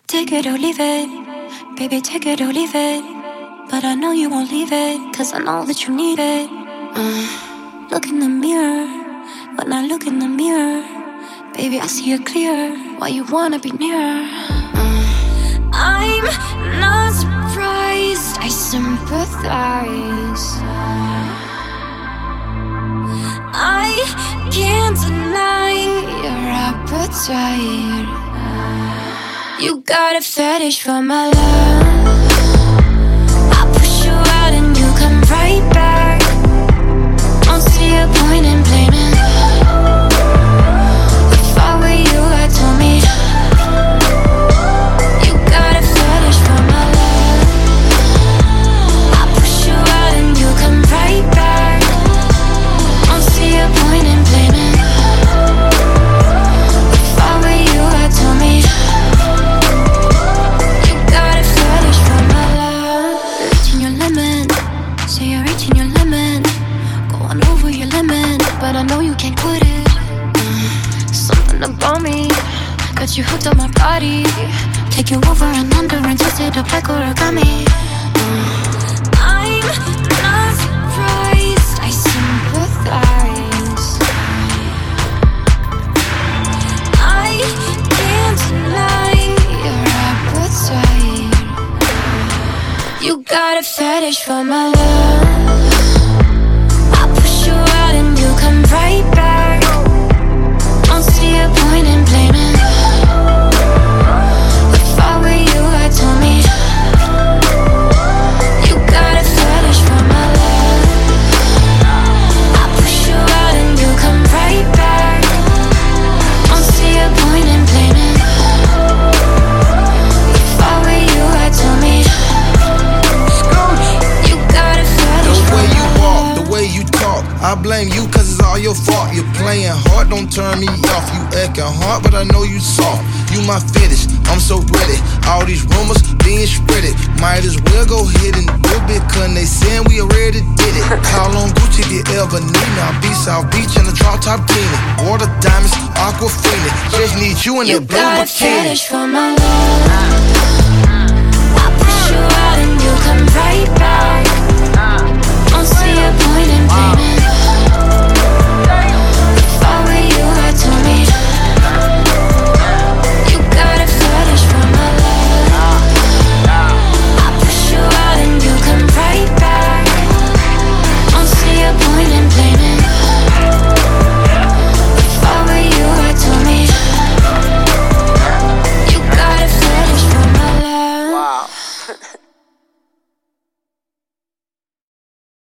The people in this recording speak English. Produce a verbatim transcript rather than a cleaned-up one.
Take it or leave it, baby, take it or leave it. But I know you won't leave it, cause I know that you need it. uh, Look in the mirror, when I look in the mirror, baby, I see it clear, why you wanna be near. uh, I'm not surprised, I sympathize. I can't deny your appetite. You got a fetish for my love. I push you out and you come right back. Don't see a point in blaming. If I were you, I'd tell me. You got a fetish for my love. I push you out and you come right back. Don't see a point in blaming. If I were you, I'd tell me. But I know you can't quit it. uh, Something about me got you hooked on my body. Take you over and under and twist it up like origami. uh, I'm not surprised, I sympathize. I can't deny your appetite. You got a fetish for my love. Come right back. Don't see a point in blaming. If I were you, I'd tell me. You got a fetish for my love. I push you out and you come right back. Don't see a point in blaming. If I were you, I'd tell me. You got a fetish for my love. The way you walk, the way you talk, I blame you cause it's all your fault. You're playing hard, don't turn me off. You acting hard, but I know you soft. You my fetish, I'm so ready. All these rumors being spreaded. Might as well go ahead and do it, cause they saying we already did it. Call on Gucci if you ever need me. I'll be South Beach in the drop top bikini. Water diamonds, aquafina. Just need you in that blue bikini. You got a fetish for my